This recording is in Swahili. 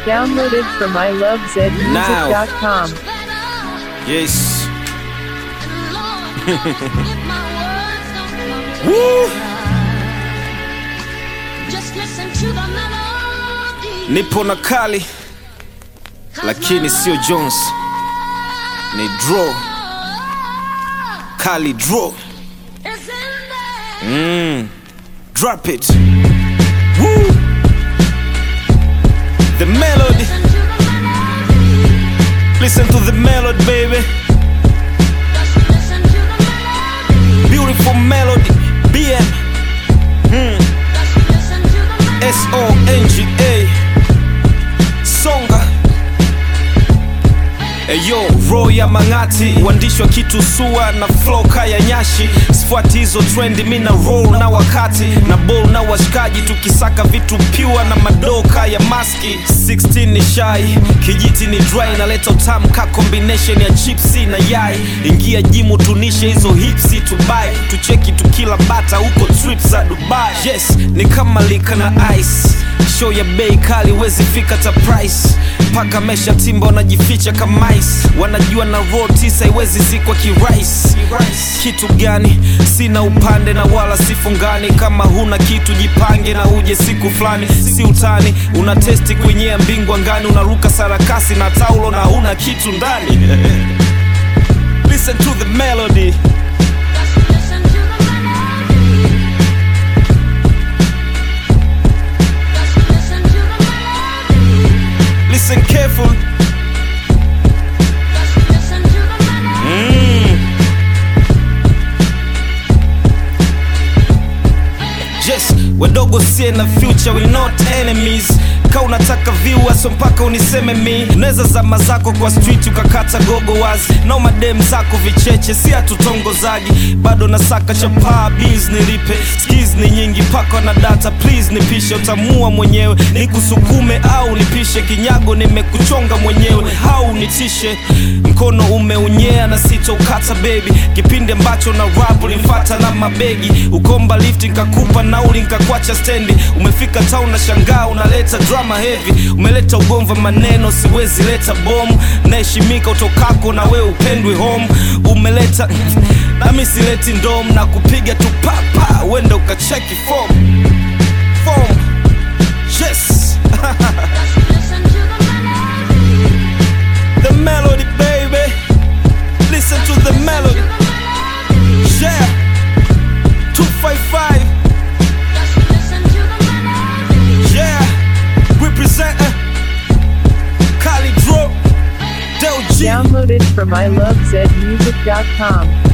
Downloaded from ilovezmusic.com. Yes. Woo. Nipo na Kali, lakini sio Jones, ni Draw. Kali Draw. Drop it. Woo. The melody. Listen to the melody, baby. Beautiful melody. BM. SONGA. Songa. Eyo, roho ya mangati, uandishi wa kitu sua na flow kaya nyashi. Sifuati hizo trendi, mina roll na wakati na ball na washikaji, tukisaka vitu pure na madoka ya maski. 16 ni shy, kijiti ni dry, na leta utamu ka combination ya chipsi na yai. Ingia jimu tunishe hizo hipsi tubai, tucheki tukila bata huko trips za Dubai. Yes, ni kama lika na ice, show ya bei kali wezi fika ta price. Paka mesha timba wanajificha kama ice, wanajua na roll tisa iwezi zikwa kirais. Kitu gani? Sina upande na wala sifungani. Kama huna kitu jipange na uje siku flani. Si utani, una testi kwenye mbingwa ngani. Unaruka sarakasi na taulo na huna kitu ndani. Listen to the melody. Listen careful. Yes, wadogo sie na future, we not enemies. Ka unataka viewers so mpaka uniseme mi. Unaweza zama zako kwa street ukakata gogo wazi, na madem zako vicheche si atutongozaji. Bado nasaka chapa beans nilipe, skills ni nyingi paka na data. Please nipishe, utamua mwenyewe, nikusukume au nipishe. Kinyago nimekuchonga mwenyewe, au nitishe. Mkono umeunyea na sitokata baby. Kipindi ambacho na rap ulimfata na mabegi. Ukomba lifting kakupa nauli nkakwacha stendi. Umefika town na shangaa unaleta drama heavy. Umeleta ugomva maneno siwezi leta bomu. Naheshimika utokako na we upendwe home. Umeleta nami sileti ndom, na kupiga tu papa wenda ukacheki form. Yes. The melody, baby. Listen to the melody. Yeah. 255. Yeah. Representing Kali Draw. Downloaded from ilovezmusic.com.